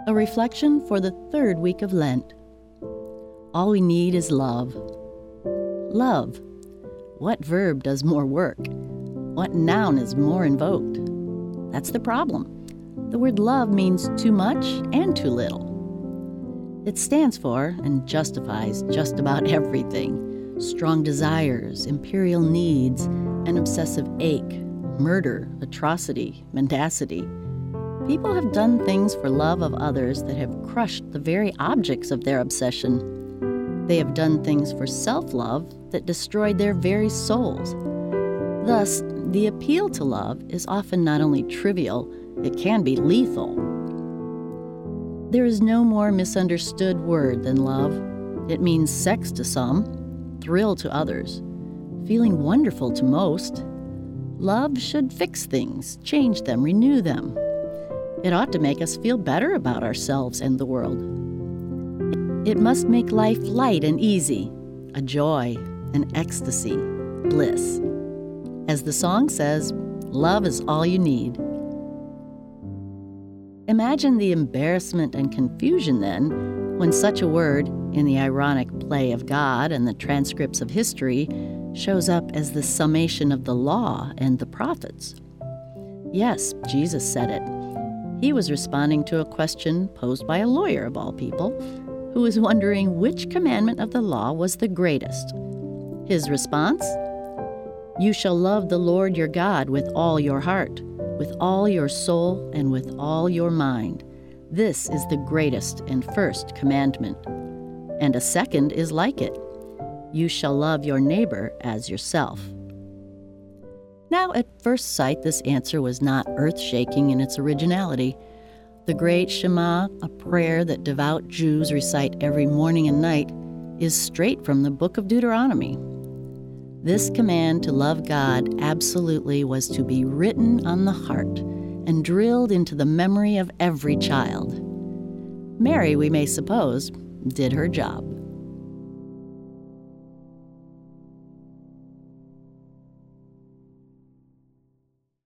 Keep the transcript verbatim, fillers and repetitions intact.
A reflection for the third week of Lent. All we need is love. Love. What verb does more work? What noun is more invoked? That's the problem. The word love means too much and too little. It stands for and justifies just about everything. Strong desires, imperial needs, an obsessive ache, murder, atrocity, mendacity. People have done things for love of others that have crushed the very objects of their obsession. They have done things for self-love that destroyed their very souls. Thus, the appeal to love is often not only trivial, it can be lethal. There is no more misunderstood word than love. It means sex to some, thrill to others, feeling wonderful to most. Love should fix things, change them, renew them. It ought to make us feel better about ourselves and the world. It must make life light and easy, a joy, an ecstasy, bliss. As the song says, love is all you need. Imagine the embarrassment and confusion then when such a word, in the ironic play of God and the transcripts of history, shows up as the summation of the law and the prophets. Yes, Jesus said it. He was responding to a question posed by a lawyer, of all people, who was wondering which commandment of the law was the greatest. His response? You shall love the Lord your God with all your heart, with all your soul, and with all your mind. This is the greatest and first commandment. And a second is like it. You shall love your neighbor as yourself. Now, at first sight, this answer was not earth-shaking in its originality. The great Shema, a prayer that devout Jews recite every morning and night, is straight from the book of Deuteronomy. This command to love God absolutely was to be written on the heart and drilled into the memory of every child. Mary, we may suppose, did her job.